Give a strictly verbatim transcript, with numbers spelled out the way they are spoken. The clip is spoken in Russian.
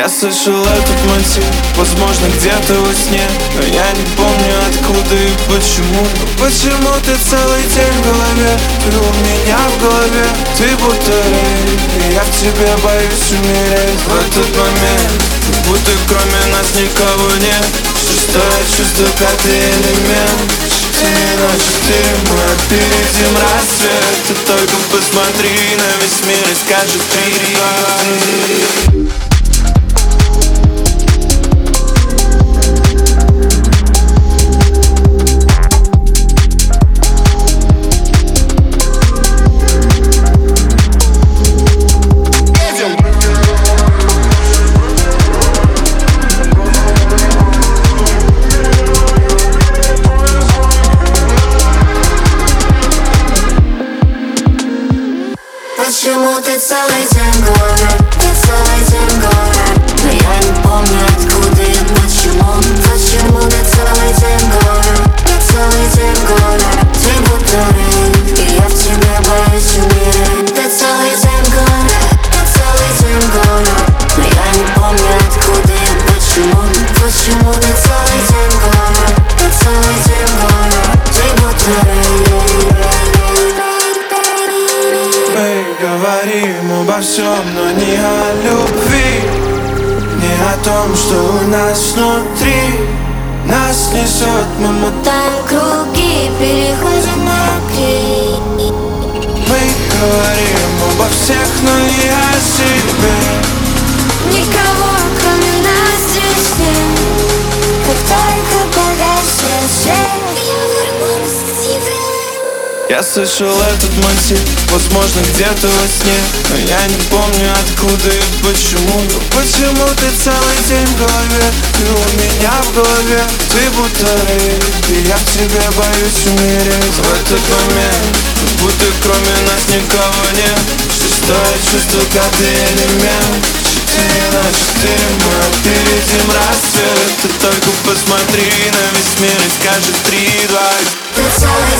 слышал этот мотив, возможно, где-то во сне, но я не помню откуда и почему. Но почему ты целый день в голове, ты у меня в голове, ты будто рейв, и я в тебе боюсь умереть. В этот момент, как будто кроме нас никого нет. Шестое чувство, пятый элемент. Четыре на четыре мы опередим рассвет. Ты только посмотри на весь мир и скажи три. Почему ты целый день в голове, ты целый день в голове, но я не помню откуда и почему. Почему ты целый день в голове, ты целый день в голове, ты будто рейв, и я в тебе боюсь умереть. Ты целый день в голове, ты целый день в голове, но я не помню откуда и почему. Почему ты целый день в голове, ты целый день в голове, ты будто рейв. Говорим обо всем, но не о любви, не о том, что у нас внутри. Нас несет, мы мотаем круги, переходим на крик. Мы говорим обо всех, но не о себе. Никого, кроме нас, здесь нет. Как только погасит свет, я вернусь к тебе. Я слышал этот мотив, возможно, где-то во сне, но я не помню откуда и почему. Но почему ты целый день в голове, ты у меня в голове, ты будто рейв, и я в тебе боюсь умереть. В этот момент, как будто кроме нас никого нет. Шестое чувство, пятый элемент. Четыре на четыре мы опередим рассвет. Ты только посмотри на весь мир и скажи три, два. Ты целый